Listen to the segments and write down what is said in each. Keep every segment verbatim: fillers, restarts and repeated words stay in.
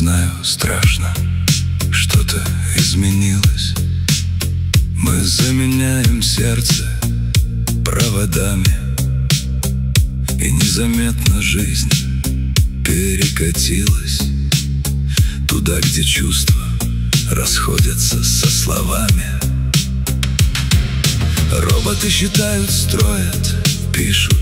знаю, страшно, что-то изменилось. Мы заменяем сердце проводами, и незаметно жизнь перекатилась туда, где чувства расходятся со словами. Роботы считают, строят, пишут,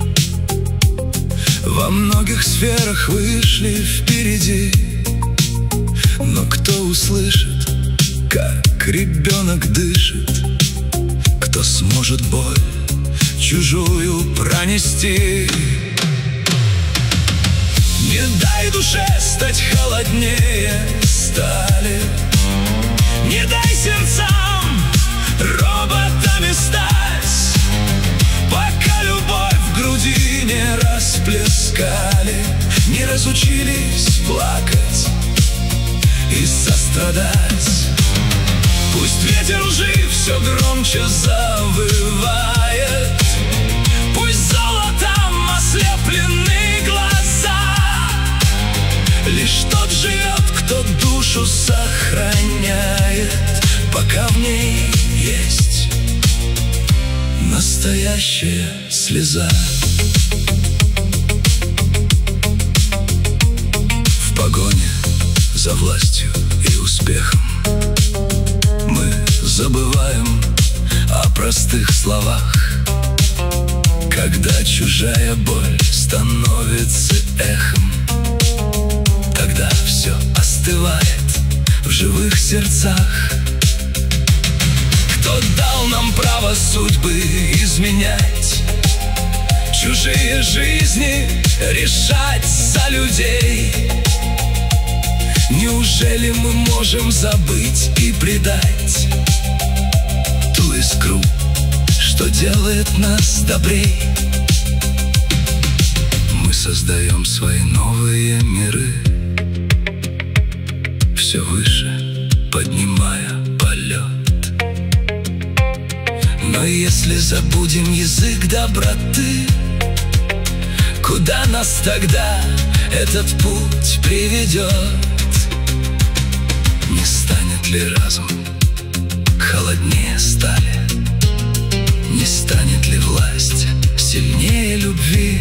во многих сферах вышли впереди. Но кто услышит, как ребенок дышит? Кто сможет боль чужую пронести? Не дай душе стать холоднее стали, не дай сердцам роботами стать, пока любовь в груди не расплескали, не разучились плакать и сострадать. Пусть ветер лжи все громче завывает, пусть золотом ослеплены глаза. Лишь тот живет, кто душу сохраняет, пока в ней есть настоящая слеза. В погоне за властью и успехом мы забываем о простых словах. Когда чужая боль становится эхом, тогда все остывает в живых сердцах. Кто дал нам право судьбы изменять, чужие жизни решать за людей? Неужели мы можем забыть и предать ту искру, что делает нас добрей? Мы создаем свои новые миры, все выше поднимая полет. Но если забудем язык доброты, куда нас тогда этот путь приведет? Не станет ли разум холоднее стали? Не станет ли власть сильнее любви?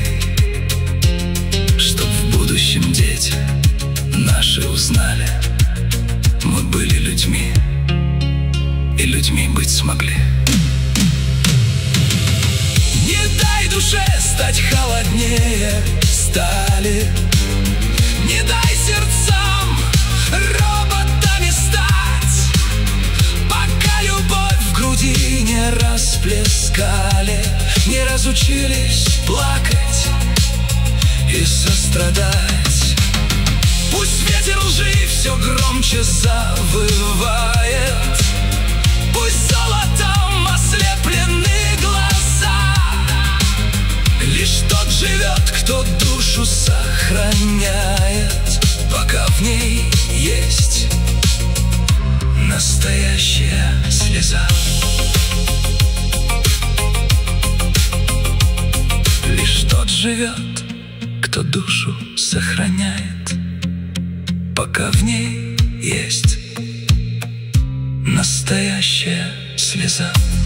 Чтоб в будущем дети наши узнали, мы были людьми и людьми быть смогли. Не дай душе стать холоднее стали, не дай сердцам роботами стать, пока любовь в груди не расплескали, не разучились плакать и сострадать. Пусть ветер лжи все громче завывает, пусть золотом ослеплены глаза. Лишь тот живет, кто душу сохраняет, пока в ней есть настоящая слеза. Лишь тот живет, кто душу сохраняет, пока в ней есть настоящая слеза.